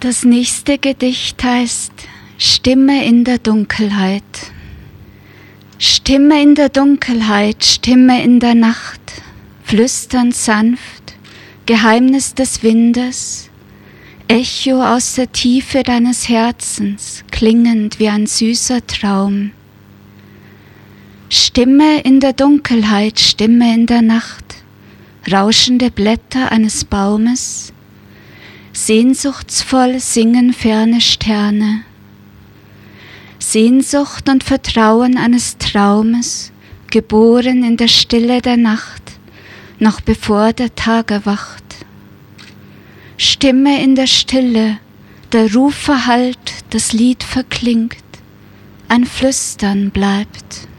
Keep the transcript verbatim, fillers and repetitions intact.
Das nächste Gedicht heißt Stimme in der Dunkelheit. Stimme in der Dunkelheit, Stimme in der Nacht, flüsternd sanft, Geheimnis des Windes, Echo aus der Tiefe deines Herzens, klingend wie ein süßer Traum. Stimme in der Dunkelheit, Stimme in der Nacht, rauschende Blätter eines Baumes, sehnsuchtsvoll singen ferne Sterne. Sehnsucht und Vertrauen eines Traumes, geboren in der Stille der Nacht, noch bevor der Tag erwacht. Stimme in der Stille, der Ruf verhallt, das Lied verklingt, ein Flüstern bleibt.